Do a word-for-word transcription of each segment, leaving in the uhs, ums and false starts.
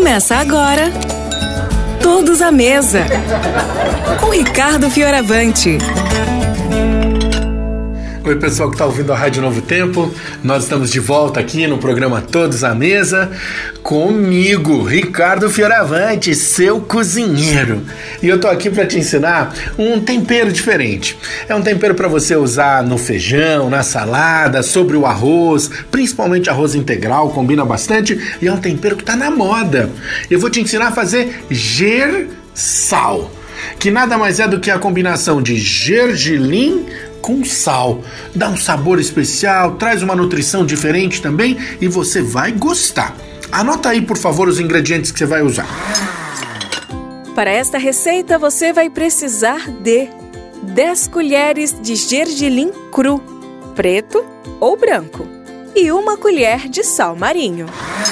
Começa agora Todos à Mesa, com Ricardo Fioravante. Oi, pessoal que está ouvindo a Rádio Novo Tempo. Nós estamos de volta aqui no programa Todos à Mesa, comigo, Ricardo Fioravante, seu cozinheiro. E eu tô aqui para te ensinar um tempero diferente. É um tempero para você usar no feijão, na salada, sobre o arroz, principalmente arroz integral, combina bastante. E é um tempero que tá na moda. Eu vou te ensinar a fazer gersal, que nada mais é do que a combinação de gergelim com sal. Dá um sabor especial, traz uma nutrição diferente também e você vai gostar. Anota aí, por favor, os ingredientes que você vai usar. Para esta receita, você vai precisar de dez colheres de gergelim cru, preto ou branco, e uma colher de sal marinho.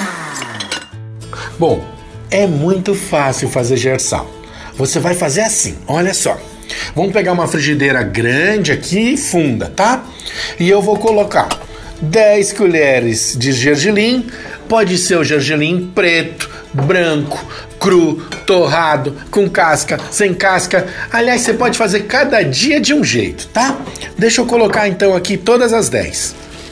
Bom, é muito fácil fazer gersal. Você vai fazer assim, olha só. Vamos pegar uma frigideira grande aqui, funda, tá? E eu vou colocar dez colheres de gergelim. Pode ser o gergelim preto, branco, cru, torrado, com casca, sem casca. Aliás, você pode fazer cada dia de um jeito, tá? Deixa eu colocar então aqui todas as dez.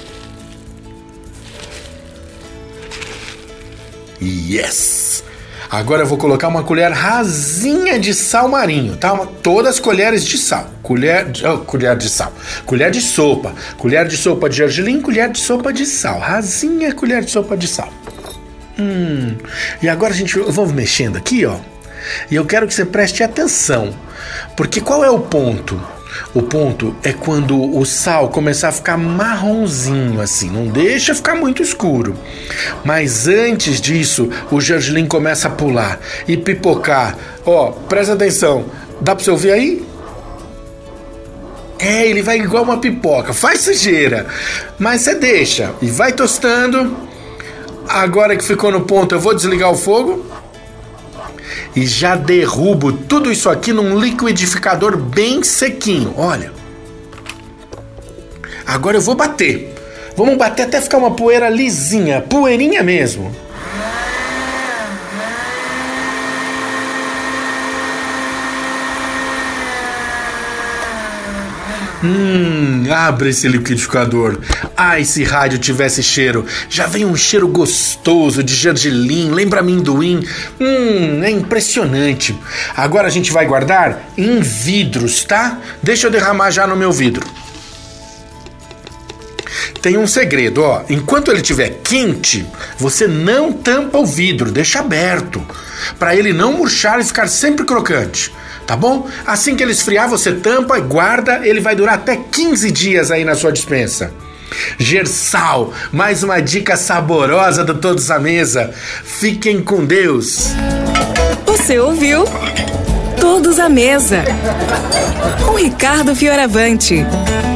Yes! Agora eu vou colocar uma colher rasinha de sal marinho, tá? Uma, todas as colheres de sal. Colher de, oh, colher de sal. Colher de sopa. Colher de sopa de gergelim, colher de sopa de sal. Rasinha colher de sopa de sal. Hum. E agora a gente, eu vou mexendo aqui, ó. E eu quero que você preste atenção. Porque qual é o ponto? O ponto é quando o sal começar a ficar marronzinho assim, não deixa ficar muito escuro. Mas antes disso, o gergelim começa a pular e pipocar. Ó, presta atenção, dá pra você ouvir aí? É, ele vai igual uma pipoca, faz sujeira, mas você deixa e vai tostando. Agora que ficou no ponto, eu vou desligar o fogo e já derrubo tudo isso aqui num liquidificador bem sequinho. Olha. Agora eu vou bater. Vamos bater até ficar uma poeira lisinha, poeirinha mesmo. Hum, abre esse liquidificador. Ai, se rádio tivesse cheiro. Já vem um cheiro gostoso de gergelim, lembra amendoim. Hum, é impressionante. Agora a gente vai guardar em vidros, tá? Deixa eu derramar já no meu vidro. Tem um segredo, ó. Enquanto ele estiver quente, você não tampa o vidro, deixa aberto, para ele não murchar e ficar sempre crocante. Tá bom? Assim que ele esfriar, você tampa e guarda. Ele vai durar até quinze dias aí na sua despensa. Gersal, mais uma dica saborosa do Todos à Mesa. Fiquem com Deus. Você ouviu Todos à Mesa, com Ricardo Fioravante.